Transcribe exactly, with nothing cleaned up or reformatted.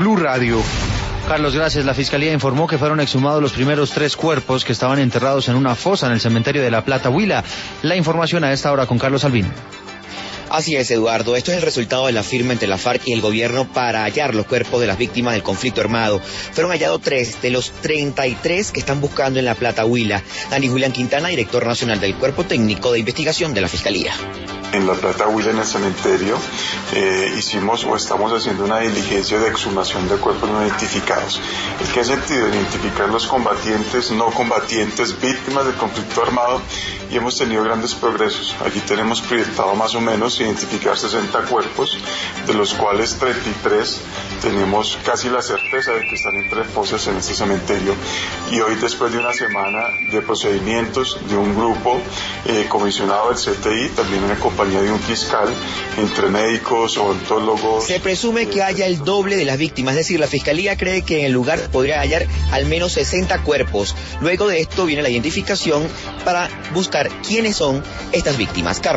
Blue Radio. Carlos, gracias. La Fiscalía informó que fueron exhumados los primeros tres cuerpos que estaban enterrados en una fosa en el cementerio de La Plata, Huila. La información a esta hora con Carlos Albino. Así es, Eduardo. Esto es el resultado de la firma entre la FARC y el gobierno para hallar los cuerpos de las víctimas del conflicto armado. Fueron hallados tres de los treinta y tres que están buscando en La Plata, Huila. Dani Julián Quintana, director nacional del Cuerpo Técnico de Investigación de la Fiscalía. En La Plata, Huila, en el cementerio, eh, hicimos o estamos haciendo una diligencia de exhumación de cuerpos no identificados. ¿En qué sentido? Identificar los combatientes, no combatientes, víctimas del conflicto armado, y hemos tenido grandes progresos. Aquí tenemos proyectado más o menos identificar sesenta cuerpos, de los cuales treinta y tres tenemos casi la certeza de que están en tres fosas en este cementerio. Y hoy, después de una semana de procedimientos de un grupo eh, comisionado del C T I, también en compañía de un fiscal, entre médicos, odontólogos... Se presume que haya el doble de las víctimas, es decir, la Fiscalía cree que en el lugar podría hallar al menos sesenta cuerpos. Luego de esto viene la identificación para buscar quiénes son estas víctimas. Carlos.